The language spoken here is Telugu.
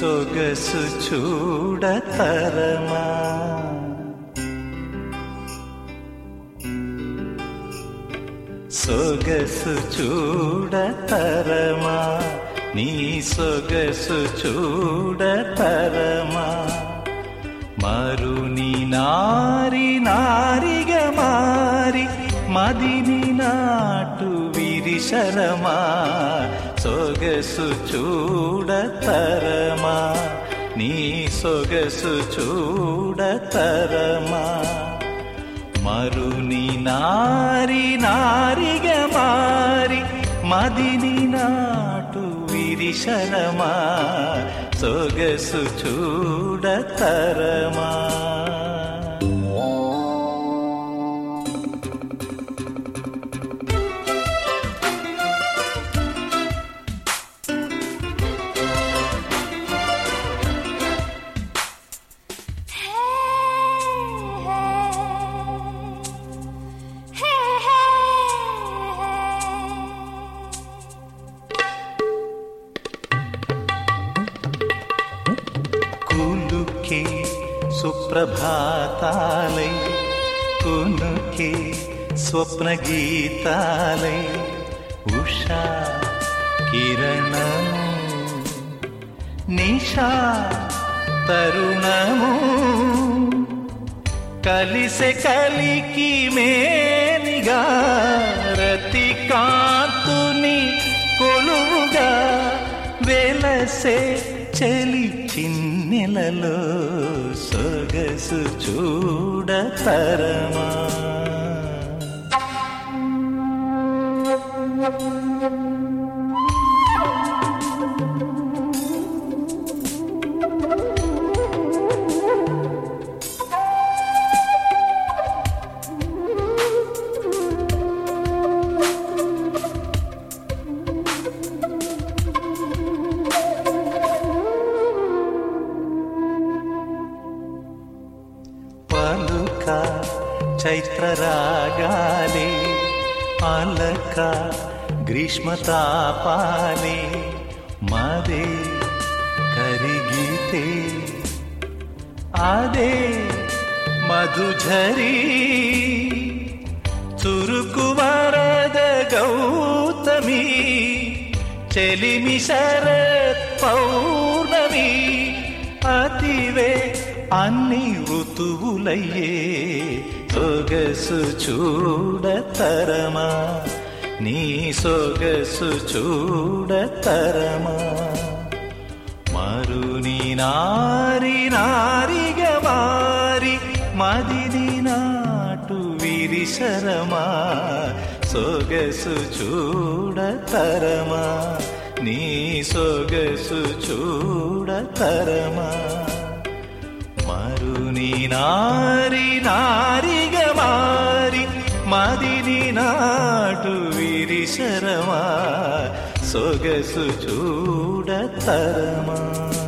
సొగసు చూడతరమా సొగసు చూడతరమా నీ సొగసు చూడతరమా మరుని నారి నారిగా మారి మదిని నాటు విరిశరమా సొగసు చూడతరమా నీ సొగసు చూడతరమా మరుని నారి నారిగా మారి మదిని నాటు విరిశరమా సొగసు చూడతరమా కులుకే సుప్రభాతాలై కునుకే స్వప్న గీతాలై ఉషా కిరణము నిషా తరుణము కలిసె కలికి మేనిగా రతి కాంతుని కొలువుగా వెలసే చలి చిన్నెలలో సొగసు చూడతరమా పలుక చైత్రరాగాలే అలక గ్రీష్మతాపాలే మదే కరిగితే అదే మధుఝరీ చురుకు వరద గౌతమి చెలిమి శరత్ పౌర్ణమి అతివే అన్ని ఋతువులయ్యే సొగసు చూడతరమా నీ సొగసు చూడతరమా మరుని నారి నారిగా మారి మదిని నాటు విరిశరమా సొగసు చూడతరమా నీ సొగసు చూడతరమా మరుని నారి నారిగా మారి మదిని నాటు విరిశరమా సొగసు చూడతరమా